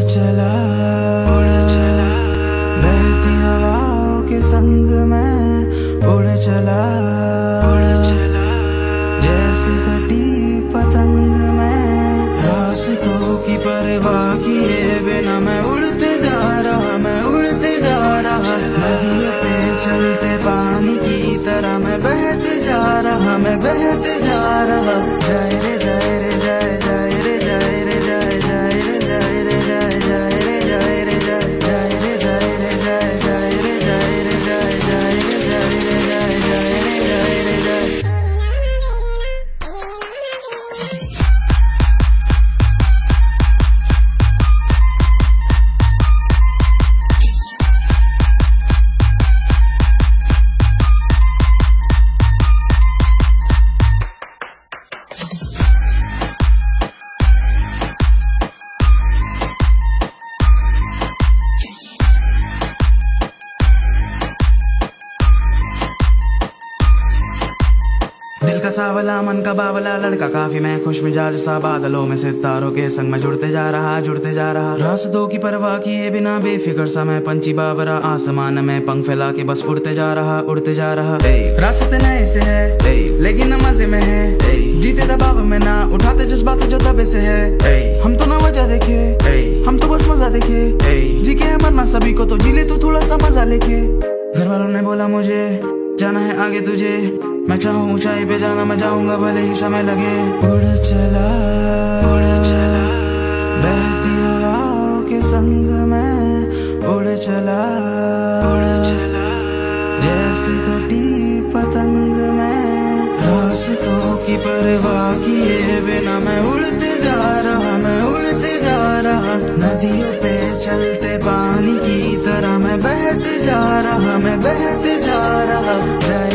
चला बहती हवाओं के संग में उड़ चला जैसे कटी पतंग में रास्तों की परवाह किए बिना मैं उड़ते जा रहा, मैं उड़ते जा रहा। नदियों पे चलते पानी की तरह मैं बहते जा रहा, मैं बहते जा रहा। जाए रे जाए रे जाए जाए रे जाए रे जाए जाए रे जाए रे जाए जाए रे जाए रे जाए जाए रे जाए रे जाए जाए रे जाए रे जाए जाए रे जाए रे जाए जाए रे जाए रे जाए। दिल का सावला मन का बावला लड़का काफी मैं खुश मिजाज सा बादलों में सितारों के संग में जुड़ते जा रहा, जुड़ते जा रहा। रास्तों की परवाह किए बिना बेफिक्र सा मैं पंछी बावरा आसमान में पंख फैला के बस उड़ते जा रहा, उड़ते जा रहा। रास्ते नए से है लेकिन मजे में है, जीते दबाव में ना उठाते जज्बात जो दबे से है। हम तो ना वजह देखे, हम तो बस मजा देखे, जी के मरना सभी को तो जी ले तू थोड़ा सा मजा लेके। घर वालों ने बोला मुझे जाना है आगे तुझे, मैं चाहूँ ऊंचाई पे जाना मैं जाऊंगा भले ही समय लगे। उड़ चला बहती हवाओं के संग में उड़ चला जैसे कटी पतंग में रास्तों की परवाह किए बिना मैं उड़ते जा रहा, मैं उड़ते जा रहा। नदियों पे चलते पानी की तरह मैं बहते जा रहा, मैं बहते जा रहा।